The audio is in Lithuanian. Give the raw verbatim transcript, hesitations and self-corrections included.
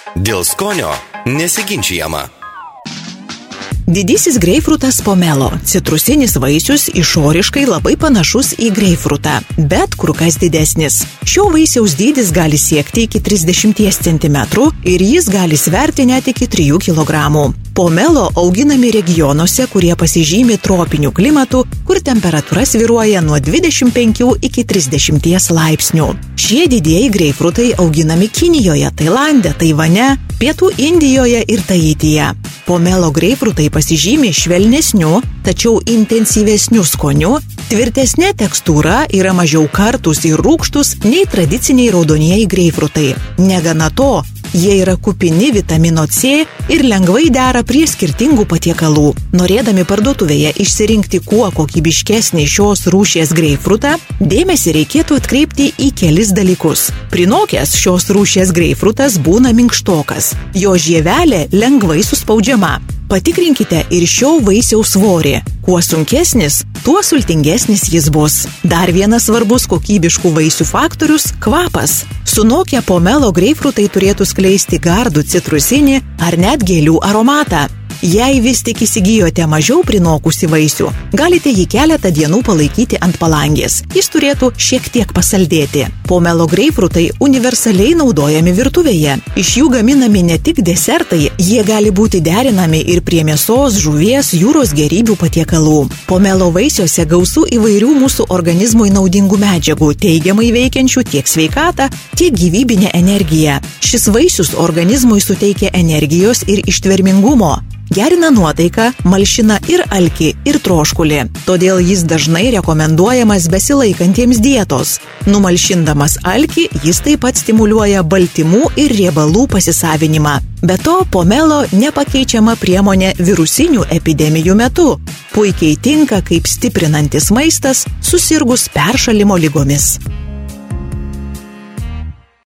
Dėl skonio nesiginčijama. Didysis greipfrutas pomelo – citrusinis vaisius, išoriškai labai panašus į greipfrutą, bet kur kas didesnis. Šio vaisiaus dydis gali siekti iki trisdešimt centimetrų ir jis gali sverti net iki trijų kilogramų. Pomelo auginami regionuose, kurie pasižymi tropiniu klimatu, kur temperatūra svyruoja nuo dvidešimt penkių iki trisdešimties laipsnių. Šie didieji greipfrutai auginami Kinijoje, Tailande, Taivane, Pietų Indijoje ir Taityje. Pomelo greipfrutai pasižymi švelnesniu, tačiau intensyvesniu skoniu, tvirtesnė tekstūra, yra mažiau kartus ir rūgštus nei tradiciniai raudonieji greipfrutai. Negana to, jie yra kupini vitamino C ir lengvai dera prie skirtingų patiekalų. Norėdami parduotuvėje išsirinkti kuo kokybiškesnį šios rūšies greipfrutą, dėmesį reikėtų atkreipti į kelis dalykus. Prinokęs šios rūšies greipfrutas būna minkštokas, jo žievelė lengvai suspaudžiama. Patikrinkite ir šio vaisiaus svorį. Kuo sunkesnis, tuo sultingesnis jis bus. Dar vienas svarbus kokybiškų vaisių faktorius – kvapas. Sunokę pomelo greipfrutai turėtų skleisti gardų citrusinį ar net gėlių aromatą. Jei vis tik įsigijote mažiau prinokusį vaisių, galite jį keletą dienų palaikyti ant palangės. Jis turėtų šiek tiek pasaldėti. Pomelo greipfrutai universaliai naudojami virtuvėje. Iš jų gaminami ne tik desertai, jie gali būti derinami ir prie mėsos, žuvies, jūros gėrybių patiekalų. Pomelo vaisiuose gausu įvairių mūsų organizmui naudingų medžiagų, teigiamai veikiančių tiek sveikatą, tiek gyvybinę energiją. Šis vaisius organizmui suteikia energijos ir ištvermingumo. Gerina nuotaiką, malšina ir alkį, ir troškulį. Todėl jis dažnai rekomenduojamas besilaikantiems dietos. Numalšindamas alkį, jis taip pat stimuliuoja baltymų ir riebalų pasisavinimą. Be to, pomelo nepakeičiama priemonė virusinių epidemijų metu. Puikiai tinka kaip stiprinantis maistas susirgus peršalimo ligomis.